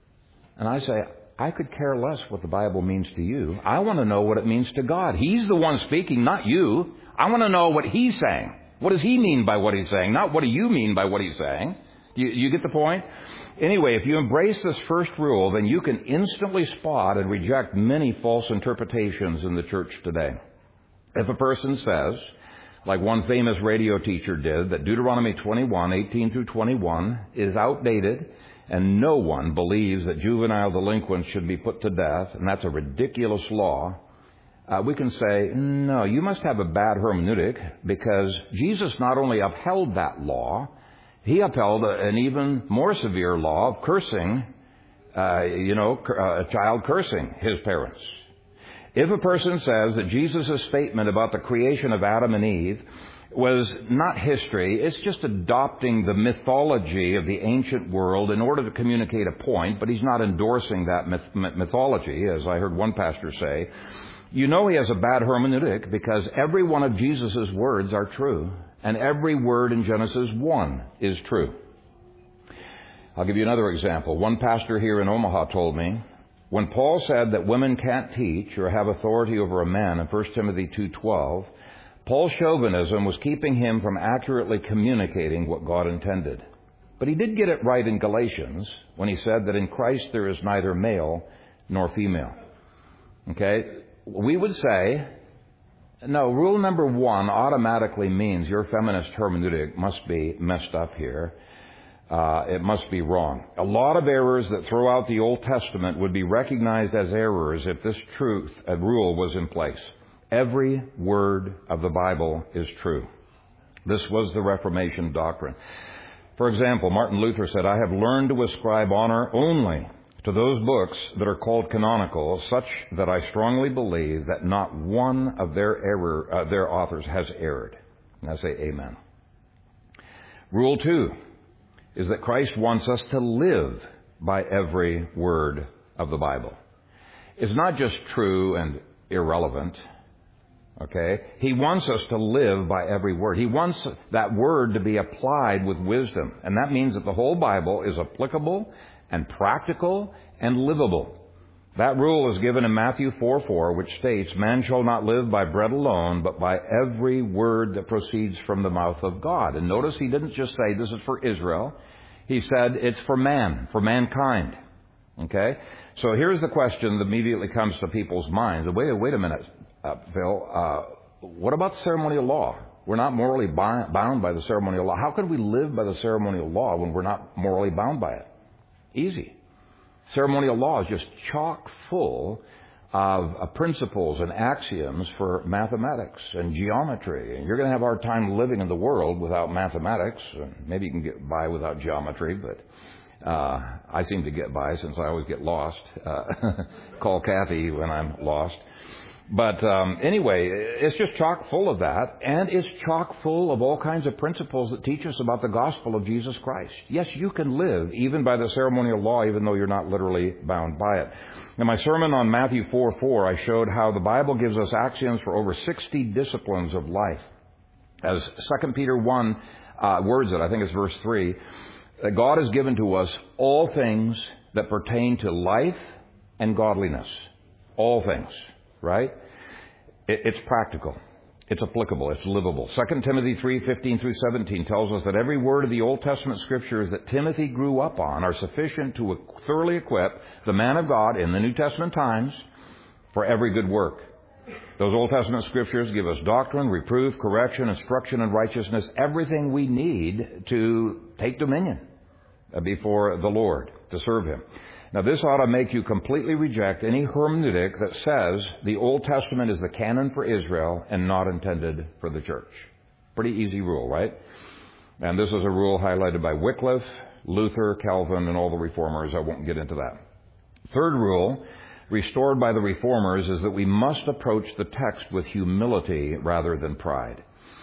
A: And I say, I could care less what the Bible means to you. I want to know what it means to God. He's the one speaking, not you. I want to know what He's saying. What does He mean by what He's saying? Not what do you mean by what He's saying? Do you, you get the point? Anyway, if you embrace this first rule, then you can instantly spot and reject many false interpretations in the church today. If a person says, like one famous radio teacher did, that Deuteronomy twenty-one, eighteen through twenty-one is outdated and no one believes that juvenile delinquents should be put to death, and that's a ridiculous law, Uh, we can say, no, you must have a bad hermeneutic, because Jesus not only upheld that law, He upheld a, an even more severe law of cursing, uh, you know, a child cursing his parents. If a person says that Jesus' statement about the creation of Adam and Eve was not history, it's just adopting the mythology of the ancient world in order to communicate a point, but he's not endorsing that myth- mythology, as I heard one pastor say, you know he has a bad hermeneutic because every one of Jesus' words are true, and every word in Genesis one is true. I'll give you another example. One pastor here in Omaha told me, when Paul said that women can't teach or have authority over a man in First Timothy two twelve, Paul's chauvinism was keeping him from accurately communicating what God intended. But he did get it right in Galatians when he said that in Christ there is neither male nor female. Okay? We would say, no, rule number one automatically means your feminist hermeneutic must be messed up here. Uh, it must be wrong. A lot of errors that throw out the Old Testament would be recognized as errors if this truth, a rule, was in place. Every word of the Bible is true. This was the Reformation doctrine. For example, Martin Luther said, I have learned to ascribe honor only to those books that are called canonical, such that I strongly believe that not one of their error, uh, their authors has erred. And I say amen. Rule two is that Christ wants us to live by every word of the Bible. It's not just true and irrelevant. Okay? He wants us to live by every word. He wants that word to be applied with wisdom. And that means that the whole Bible is applicable and practical and livable. That rule is given in Matthew four four, which states, man shall not live by bread alone, but by every word that proceeds from the mouth of God. And notice he didn't just say this is for Israel. He said it's for man, for mankind. Okay? So here's the question that immediately comes to people's minds. Wait, wait a minute, uh, Phil. Uh, what about ceremonial law? We're not morally bound by the ceremonial law. How can we live by the ceremonial law when we're not morally bound by it? Easy. Ceremonial law is just chock full of uh, principles and axioms for mathematics and geometry. And you're going to have a hard time living in the world without mathematics. Maybe you can get by without geometry, but uh, I seem to get by since I always get lost. Uh, call Kathy when I'm lost. But um, anyway, it's just chock full of that, and it's chock full of all kinds of principles that teach us about the gospel of Jesus Christ. Yes, you can live even by the ceremonial law, even though you're not literally bound by it. In my sermon on Matthew four four, I showed how the Bible gives us axioms for over sixty disciplines of life. As Second Peter one uh, words it, I think it's verse three, that God has given to us all things that pertain to life and godliness. All things. Right? It's practical. It's applicable. It's livable. Second Timothy three fifteen through seventeen tells us that every word of the Old Testament scriptures that Timothy grew up on are sufficient to thoroughly equip the man of God in the New Testament times for every good work. Those Old Testament scriptures give us doctrine, reproof, correction, instruction in righteousness, everything we need to take dominion before the Lord, to serve Him. Now, this ought to make you completely reject any hermeneutic that says the Old Testament is the canon for Israel and not intended for the church. Pretty easy rule, right? And this is a rule highlighted by Wycliffe, Luther, Calvin, and all the reformers. I won't get into that. Third rule, restored by the reformers, is that we must approach the text with humility rather than pride.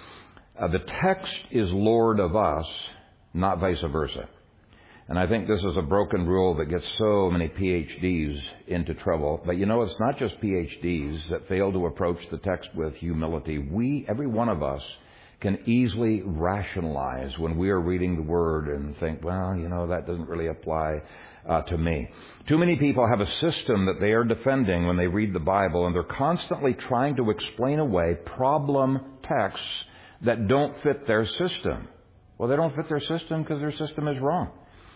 A: Uh, the text is Lord of us, not vice versa. And I think this is a broken rule that gets so many P H Ds into trouble. But you know, it's not just P H Ds that fail to approach the text with humility. We, every one of us, can easily rationalize when we are reading the Word and think, well, you know, that doesn't really apply uh, to me. Too many people have a system that they are defending when they read the Bible, and they're constantly trying to explain away problem texts that don't fit their system. Well, they don't fit their system because their system is wrong.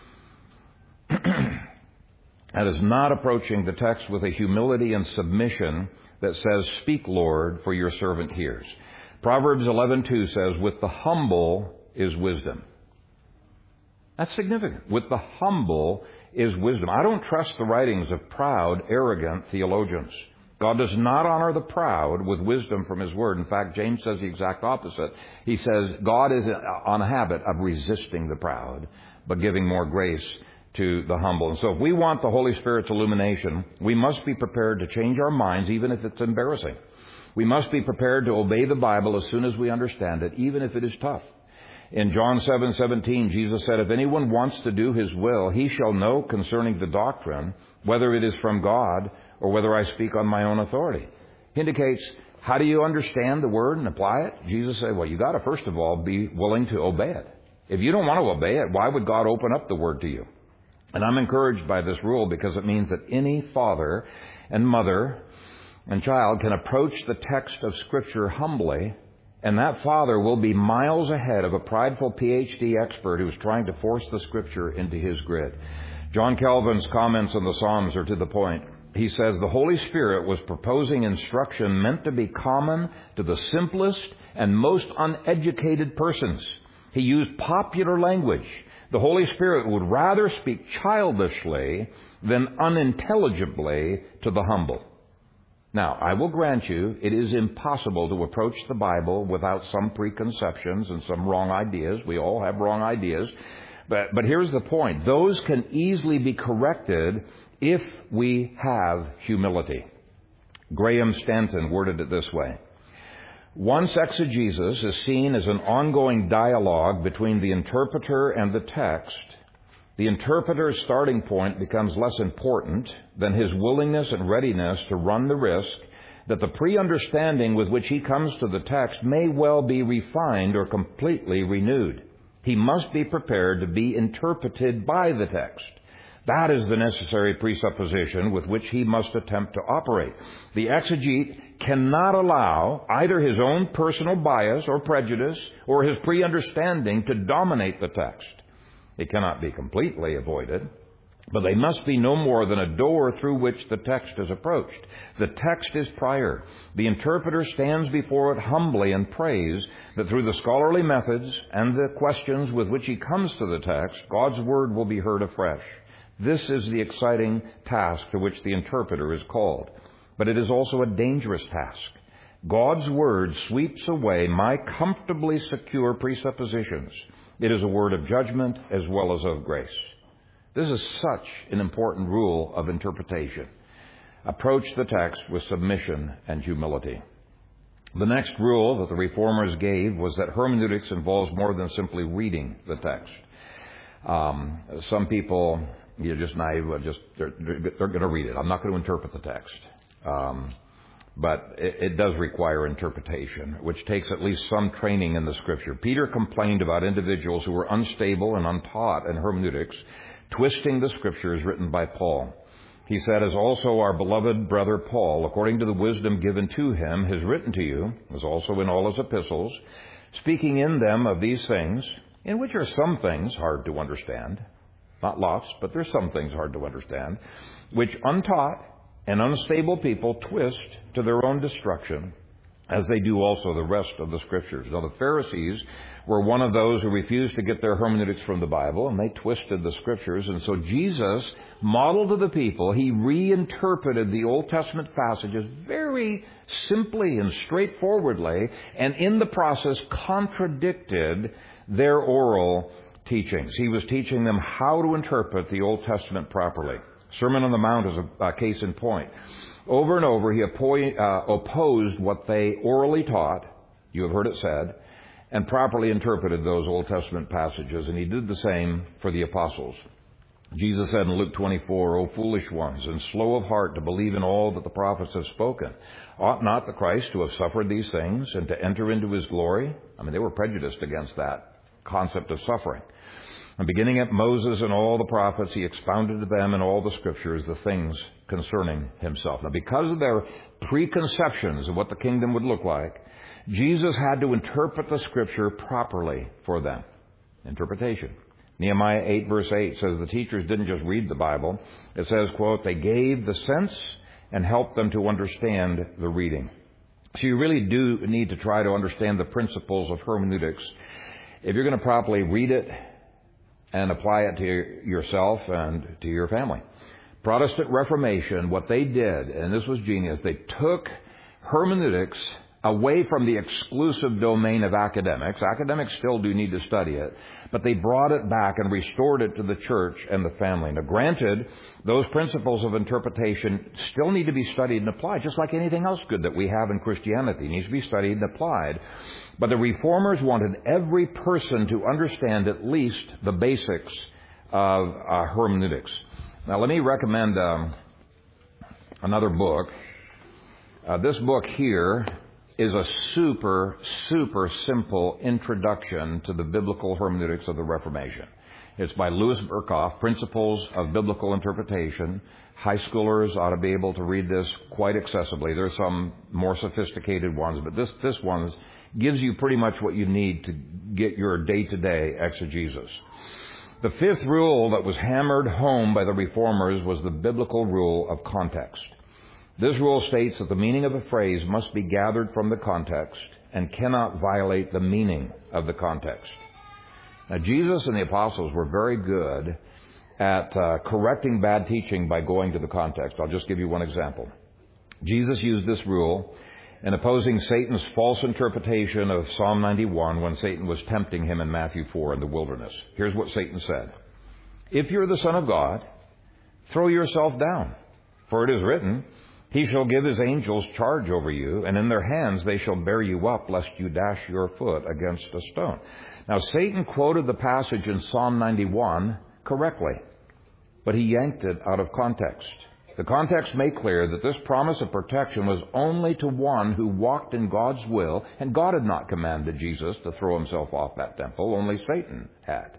A: That is not approaching the text with a humility and submission that says, speak, Lord, for your servant hears. Proverbs eleven two says, with the humble is wisdom. That's significant. With the humble is wisdom. I don't trust the writings of proud, arrogant theologians. God does not honor the proud with wisdom from His Word. In fact, James says the exact opposite. He says God is on a habit of resisting the proud, but giving more grace to the humble. And so if we want the Holy Spirit's illumination, we must be prepared to change our minds, even if it's embarrassing. We must be prepared to obey the Bible as soon as we understand it, even if it is tough. In John seven seventeen, Jesus said, if anyone wants to do His will, he shall know concerning the doctrine, whether it is from God or whether I speak on my own authority. He indicates, how do you understand the Word and apply it? Jesus said, well, you got to first of all be willing to obey it. If you don't want to obey it, why would God open up the Word to you? And I'm encouraged by this rule because it means that any father and mother and child can approach the text of Scripture humbly, and that father will be miles ahead of a prideful P H D expert who is trying to force the Scripture into his grid. John Calvin's comments on the Psalms are to the point. He says the Holy Spirit was proposing instruction meant to be common to the simplest and most uneducated persons. He used popular language. The Holy Spirit would rather speak childishly than unintelligibly to the humble. Now, I will grant you, it is impossible to approach the Bible without some preconceptions and some wrong ideas. We all have wrong ideas. But, but here's the point. Those can easily be corrected if we have humility. Graham Stanton worded it this way. Once exegesis is seen as an ongoing dialogue between the interpreter and the text, the interpreter's starting point becomes less important than his willingness and readiness to run the risk that the pre-understanding with which he comes to the text may well be refined or completely renewed. He must be prepared to be interpreted by the text. That is the necessary presupposition with which he must attempt to operate. The exegete cannot allow either his own personal bias or prejudice or his pre-understanding to dominate the text. It cannot be completely avoided, but they must be no more than a door through which the text is approached. The text is prior. The interpreter stands before it humbly and prays that through the scholarly methods and the questions with which he comes to the text, God's word will be heard afresh. This is the exciting task to which the interpreter is called. But it is also a dangerous task. God's word sweeps away my comfortably secure presuppositions. It is a word of judgment as well as of grace. This is such an important rule of interpretation. Approach the text with submission and humility. The next rule that the Reformers gave was that hermeneutics involves more than simply reading the text. Um, some people... You're just naive. Just they're, they're going to read it. I'm not going to interpret the text, um, but it, it does require interpretation, which takes at least some training in the Scripture. Peter complained about individuals who were unstable and untaught in hermeneutics, twisting the Scriptures written by Paul. He said, "As also our beloved brother Paul, according to the wisdom given to him, has written to you, as also in all his epistles, speaking in them of these things, in which are some things hard to understand." Not lots, but there's some things hard to understand, which untaught and unstable people twist to their own destruction, as they do also the rest of the Scriptures. Now, the Pharisees were one of those who refused to get their hermeneutics from the Bible, and they twisted the Scriptures. And so Jesus modeled to the people, he reinterpreted the Old Testament passages very simply and straightforwardly, and in the process contradicted their oral teachings. He was teaching them how to interpret the Old Testament properly. Sermon on the Mount is a, a case in point. Over and over, he oppo- uh, opposed what they orally taught, you have heard it said, and properly interpreted those Old Testament passages. And he did the same for the apostles. Jesus said in Luke twenty-four, "O foolish ones, and slow of heart to believe in all that the prophets have spoken. Ought not the Christ to have suffered these things and to enter into his glory?" I mean, they were prejudiced against that concept of suffering. And beginning at Moses and all the prophets, he expounded to them in all the Scriptures the things concerning himself. Now, because of their preconceptions of what the kingdom would look like, Jesus had to interpret the Scripture properly for them. Interpretation. Nehemiah eight verse eight says the teachers didn't just read the Bible. It says, quote, "They gave the sense and helped them to understand the reading." So you really do need to try to understand the principles of hermeneutics if you're going to properly read it and apply it to yourself and to your family. Protestant Reformation, what they did, and this was genius, they took hermeneutics away from the exclusive domain of academics. Academics still do need to study it, but they brought it back and restored it to the church and the family. Now, granted, those principles of interpretation still need to be studied and applied, just like anything else good that we have in Christianity. It needs to be studied and applied. But the Reformers wanted every person to understand at least the basics of uh, hermeneutics. Now, let me recommend um, another book. Uh, this book here is a super, super simple introduction to the biblical hermeneutics of the Reformation. It's by Louis Berkhoff, Principles of Biblical Interpretation. High schoolers ought to be able to read this quite accessibly. There's some more sophisticated ones, but this, this one gives you pretty much what you need to get your day-to-day exegesis. The fifth rule that was hammered home by the Reformers was the biblical rule of context. This rule states that the meaning of a phrase must be gathered from the context and cannot violate the meaning of the context. Now, Jesus and the apostles were very good at uh, correcting bad teaching by going to the context. I'll just give you one example. Jesus used this rule in opposing Satan's false interpretation of Psalm ninety-one when Satan was tempting him in Matthew four in the wilderness. Here's what Satan said. If you're the Son of God, throw yourself down, for it is written, He shall give His angels charge over you, and in their hands they shall bear you up, lest you dash your foot against a stone. Now, Satan quoted the passage in Psalm ninety-one correctly, but he yanked it out of context. The context made clear that this promise of protection was only to one who walked in God's will, and God had not commanded Jesus to throw himself off that temple, only Satan had.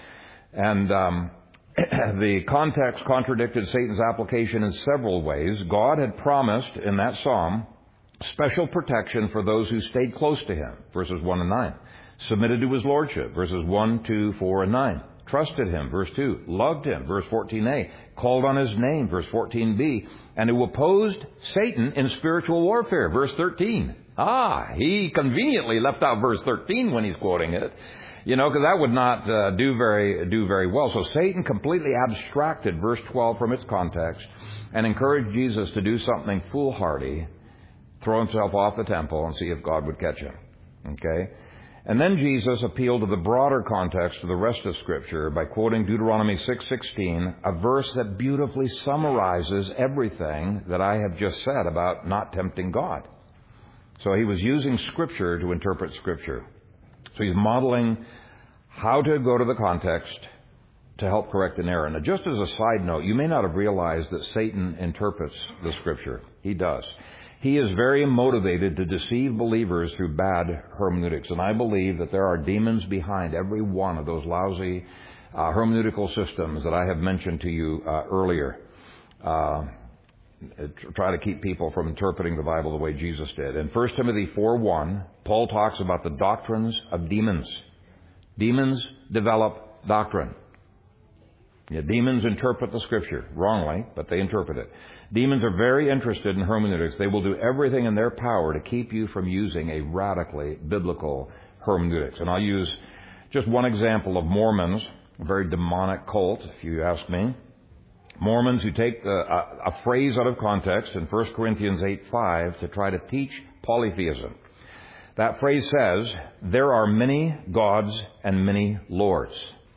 A: And um, the context contradicted Satan's application in several ways. God had promised in that psalm special protection for those who stayed close to Him, verses one and nine. Submitted to His lordship, verses one, two, four, and nine. Trusted Him, verse two. Loved Him, verse fourteen a. Called on His name, verse fourteen b. And who opposed Satan in spiritual warfare, verse thirteen. Ah, he conveniently left out verse thirteen when he's quoting it. You know, because that would not uh, do very do very well. So Satan completely abstracted verse twelve from its context and encouraged Jesus to do something foolhardy, throw himself off the temple and see if God would catch him. Okay? And then Jesus appealed to the broader context of the rest of Scripture by quoting Deuteronomy six sixteen, a verse that beautifully summarizes everything that I have just said about not tempting God. So he was using Scripture to interpret Scripture. So he's modeling how to go to the context to help correct an error. Now, just as a side note, you may not have realized that Satan interprets the Scripture. He does. He is very motivated to deceive believers through bad hermeneutics. And I believe that there are demons behind every one of those lousy uh, hermeneutical systems that I have mentioned to you uh, earlier. Uh, try to keep people from interpreting the Bible the way Jesus did. In First Timothy four one, Paul talks about the doctrines of demons. Demons develop doctrine. Yeah, demons interpret the Scripture wrongly, but they interpret it. Demons are very interested in hermeneutics. They will do everything in their power to keep you from using a radically biblical hermeneutics. And I'll use just one example of Mormons, a very demonic cult, if you ask me. Mormons who take a, a, a phrase out of context in First Corinthians eight five to try to teach polytheism. That phrase says, there are many gods and many lords.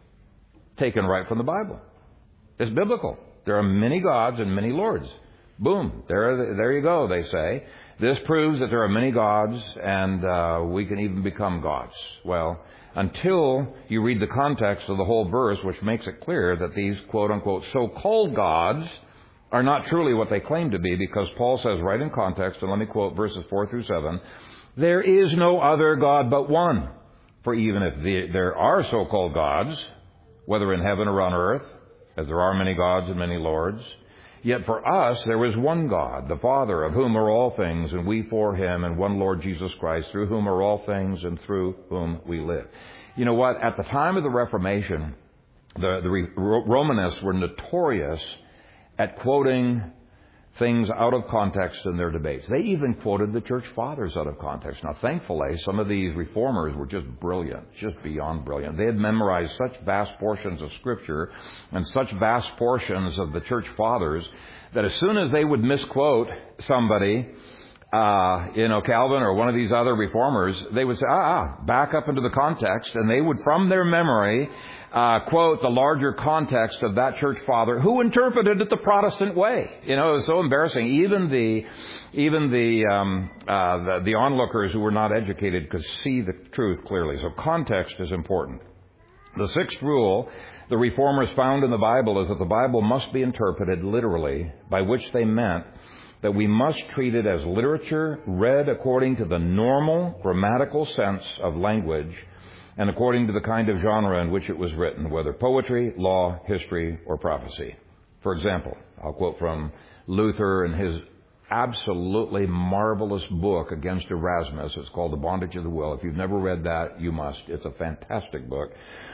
A: Taken right from the Bible. It's biblical. There are many gods and many lords. Boom. There, there you go, they say. This proves that there are many gods and uh, we can even become gods. Well, until you read the context of the whole verse, which makes it clear that these quote-unquote so-called gods are not truly what they claim to be, because Paul says right in context, and let me quote verses four through seven, there is no other God but one. For even if the, there are so-called gods, whether in heaven or on earth, as there are many gods and many lords, yet for us there is one God, the Father, of whom are all things, and we for Him, and one Lord Jesus Christ, through whom are all things, and through whom we live. You know what? At the time of the Reformation, the, the Romanists were notorious at quoting things out of context in their debates. They even quoted the church fathers out of context. Now, thankfully, some of these reformers were just brilliant, just beyond brilliant. They had memorized such vast portions of Scripture and such vast portions of the church fathers that as soon as they would misquote somebody, uh, you know, Calvin or one of these other reformers, they would say, ah, ah, back up into the context, and they would, from their memory, Uh, quote the larger context of that church father who interpreted it the Protestant way. You know, it was so embarrassing. Even the, even the, um, uh, the, the onlookers who were not educated could see the truth clearly. So context is important. The sixth rule the Reformers found in the Bible is that the Bible must be interpreted literally, by which they meant that we must treat it as literature read according to the normal grammatical sense of language, and according to the kind of genre in which it was written, whether poetry, law, history, or prophecy. For example, I'll quote from Luther in his absolutely marvelous book against Erasmus. It's called The Bondage of the Will. If you've never read that, you must. It's a fantastic book.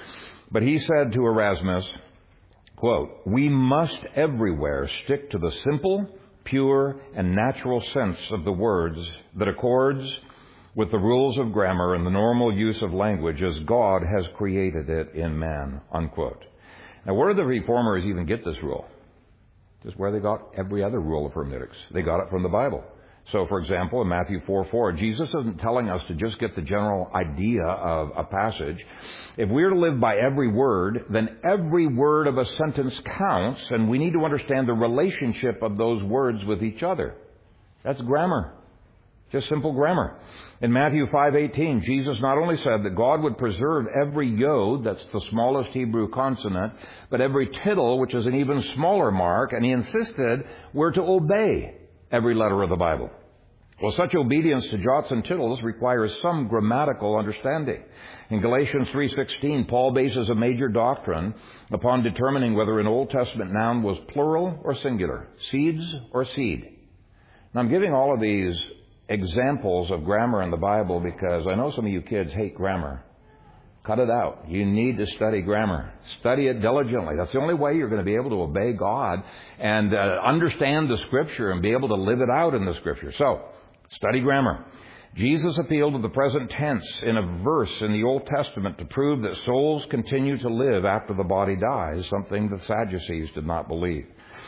A: But he said to Erasmus, quote, "We must everywhere stick to the simple, pure, and natural sense of the words that accords with the rules of grammar and the normal use of language as God has created it in man," unquote. Now, where did the Reformers even get this rule? Just where they got every other rule of hermeneutics. They got it from the Bible. So, for example, in Matthew four four, Jesus isn't telling us to just get the general idea of a passage. If we're to live by every word, then every word of a sentence counts, and we need to understand the relationship of those words with each other. That's grammar. Just simple grammar. In Matthew five eighteen, Jesus not only said that God would preserve every yod, that's the smallest Hebrew consonant, but every tittle, which is an even smaller mark, and he insisted we're to obey every letter of the Bible. Well, such obedience to jots and tittles requires some grammatical understanding. In Galatians three sixteen, Paul bases a major doctrine upon determining whether an Old Testament noun was plural or singular, seeds or seed. Now, I'm giving all of these examples of grammar in the Bible because I know some of you kids hate grammar. Cut it out. You need to study grammar. Study it diligently. That's the only way you're going to be able to obey God and uh, understand the Scripture and be able to live it out in the Scripture. So, study grammar. Jesus appealed to the present tense in a verse in the Old Testament to prove that souls continue to live after the body dies, something the Sadducees did not believe.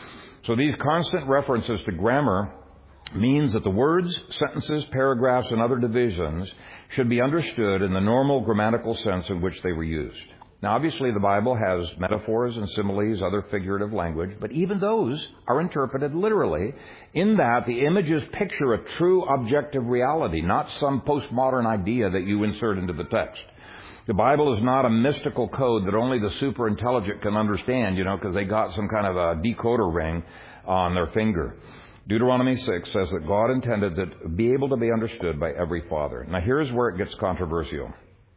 A: So these constant references to grammar means that the words, sentences, paragraphs, and other divisions should be understood in the normal grammatical sense in which they were used. Now, obviously, the Bible has metaphors and similes, other figurative language, but even those are interpreted literally in that the images picture a true objective reality, not some postmodern idea that you insert into the text. The Bible is not a mystical code that only the super intelligent can understand, you know, because they got some kind of a decoder ring on their finger. Deuteronomy six says that God intended it to be able to be understood by every father. Now, here's where it gets controversial.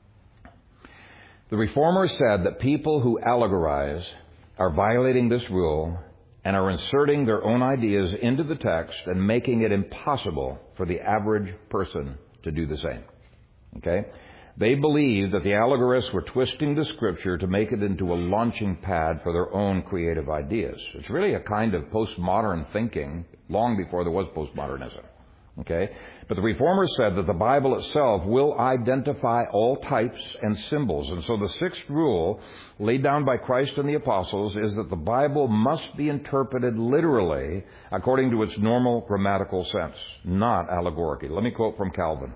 A: The Reformers said that people who allegorize are violating this rule and are inserting their own ideas into the text and making it impossible for the average person to do the same. Okay? They believed that the allegorists were twisting the Scripture to make it into a launching pad for their own creative ideas. It's really a kind of postmodern thinking long before there was postmodernism. Okay? But the Reformers said that the Bible itself will identify all types and symbols. And so the sixth rule laid down by Christ and the apostles is that the Bible must be interpreted literally according to its normal grammatical sense, not allegorically. Let me quote from Calvin.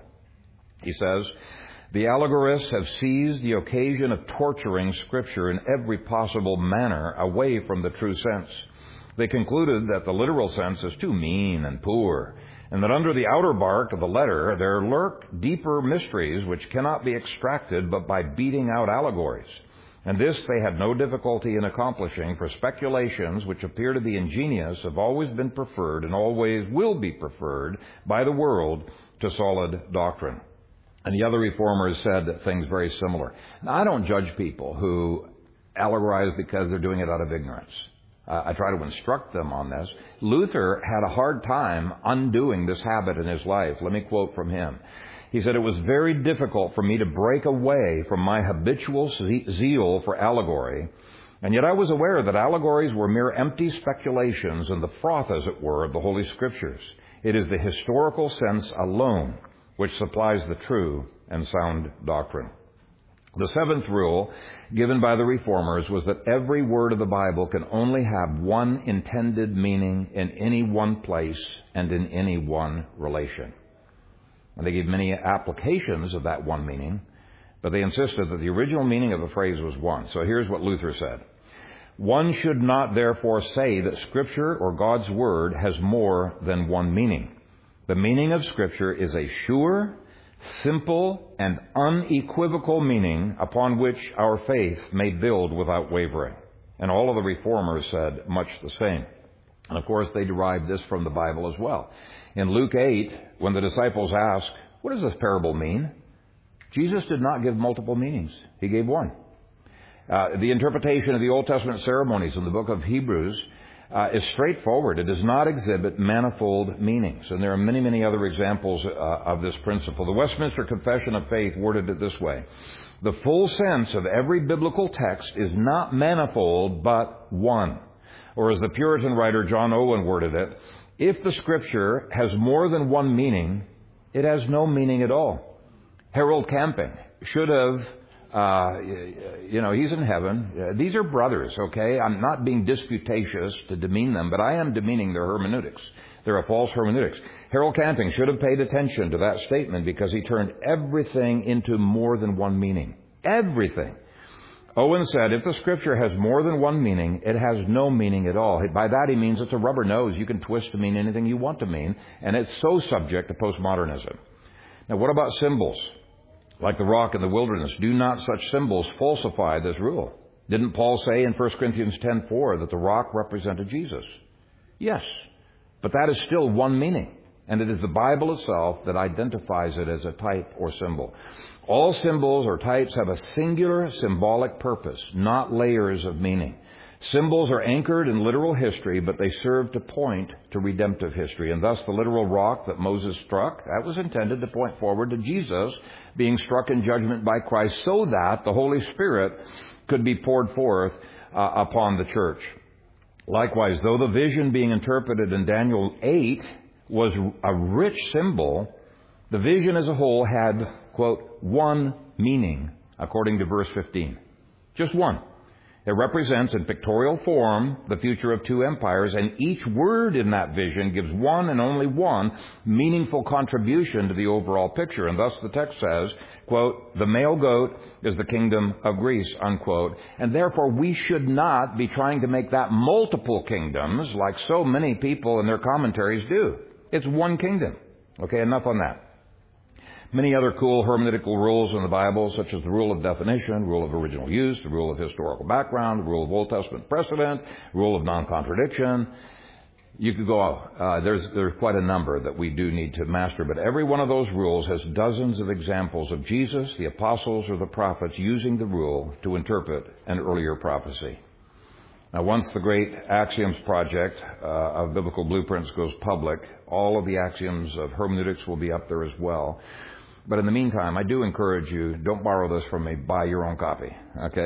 A: He says, "The allegorists have seized the occasion of torturing Scripture in every possible manner away from the true sense. They concluded that the literal sense is too mean and poor, and that under the outer bark of the letter there lurk deeper mysteries which cannot be extracted but by beating out allegories. And this they had no difficulty in accomplishing, for speculations which appear to be ingenious have always been preferred and always will be preferred by the world to solid doctrine." And the other reformers said things very similar. Now, I don't judge people who allegorize because they're doing it out of ignorance. Uh, I try to instruct them on this. Luther had a hard time undoing this habit in his life. Let me quote from him. He said, "It was very difficult for me to break away from my habitual zeal for allegory, and yet I was aware that allegories were mere empty speculations and the froth, as it were, of the Holy Scriptures. It is the historical sense alone which supplies the true and sound doctrine." The seventh rule given by the Reformers was that every word of the Bible can only have one intended meaning in any one place and in any one relation. And they gave many applications of that one meaning, but they insisted that the original meaning of the phrase was one. So here's what Luther said. "One should not therefore say that Scripture or God's Word has more than one meaning. The meaning of Scripture is a sure, simple, and unequivocal meaning upon which our faith may build without wavering." And all of the Reformers said much the same. And of course, they derived this from the Bible as well. In Luke eight, when the disciples asked, "What does this parable mean?" Jesus did not give multiple meanings. He gave one. Uh, the interpretation of the Old Testament ceremonies in the book of Hebrews uh, is straightforward. It does not exhibit manifold meanings. And there are many, many other examples uh, of this principle. The Westminster Confession of Faith worded it this way: the full sense of every biblical text is not manifold, but one. Or as the Puritan writer John Owen worded it, if the Scripture has more than one meaning, it has no meaning at all. Harold Camping should have, uh, you know, he's in heaven. Uh, these are brothers, okay? I'm not being disputatious to demean them, but I am demeaning their hermeneutics. They're a false hermeneutics. Harold Camping should have paid attention to that statement because he turned everything into more than one meaning. Everything. Owen said, if the Scripture has more than one meaning, it has no meaning at all. By that he means it's a rubber nose. You can twist to mean anything you want to mean, and it's so subject to postmodernism. Now, what about symbols? Like the rock in the wilderness, do not such symbols falsify this rule? Didn't Paul say in First Corinthians ten four that the rock represented Jesus? Yes, but that is still one meaning, and it is the Bible itself that identifies it as a type or symbol. All symbols or types have a singular symbolic purpose, not layers of meaning. Symbols are anchored in literal history, but they serve to point to redemptive history. And thus the literal rock that Moses struck, that was intended to point forward to Jesus being struck in judgment by Christ so that the Holy Spirit could be poured forth uh, upon the church. Likewise, though the vision being interpreted in Daniel eight was a rich symbol, the vision as a whole had, quote, one meaning, according to verse fifteen. Just one. It represents in pictorial form the future of two empires, and each word in that vision gives one and only one meaningful contribution to the overall picture. And thus the text says, quote, the male goat is the kingdom of Greece, unquote. And therefore we should not be trying to make that multiple kingdoms like so many people in their commentaries do. It's one kingdom. Okay, enough on that. Many other cool hermeneutical rules in the Bible, such as the rule of definition, rule of original use, the rule of historical background, the rule of Old Testament precedent, rule of non-contradiction. You could go, uh, there's, there's quite a number that we do need to master, but every one of those rules has dozens of examples of Jesus, the apostles, or the prophets using the rule to interpret an earlier prophecy. Now, once the great Axioms project uh, of biblical blueprints goes public, all of the axioms of hermeneutics will be up there as well. But in the meantime, I do encourage you, don't borrow this from me, buy your own copy, okay?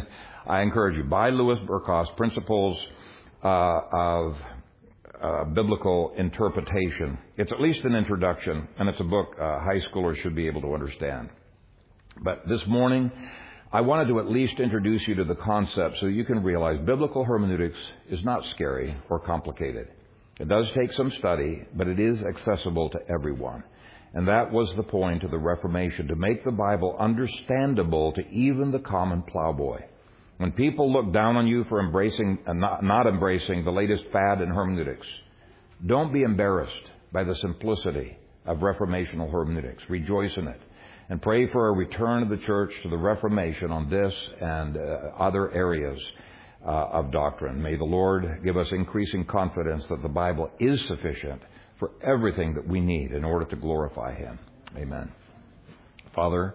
A: I encourage you, buy Louis Berkhoff's Principles uh, of uh, Biblical Interpretation. It's at least an introduction, and it's a book uh, high schoolers should be able to understand. But this morning, I wanted to at least introduce you to the concept so you can realize biblical hermeneutics is not scary or complicated. It does take some study, but it is accessible to everyone. And that was the point of the Reformation, to make the Bible understandable to even the common plowboy. When people look down on you for embracing, uh, not, not embracing the latest fad in hermeneutics, don't be embarrassed by the simplicity of reformational hermeneutics. Rejoice in it. And pray for a return of the church to the Reformation on this and uh, other areas uh, of doctrine. May the Lord give us increasing confidence that the Bible is sufficient for everything that we need in order to glorify Him. Amen. Father,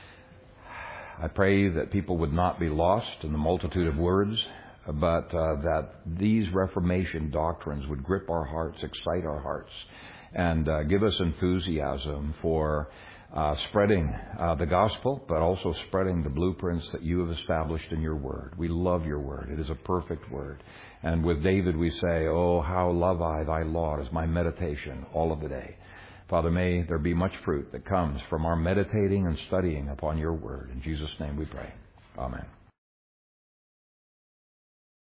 A: I pray that people would not be lost in the multitude of words, but uh, that these Reformation doctrines would grip our hearts, excite our hearts, and uh, give us enthusiasm for uh, spreading uh, the gospel, but also spreading the blueprints that you have established in your word. We love your word. It is a perfect word. And with David we say, oh, how love I thy law as my meditation all of the day. Father, may there be much fruit that comes from our meditating and studying upon your word. In Jesus' name we pray. Amen.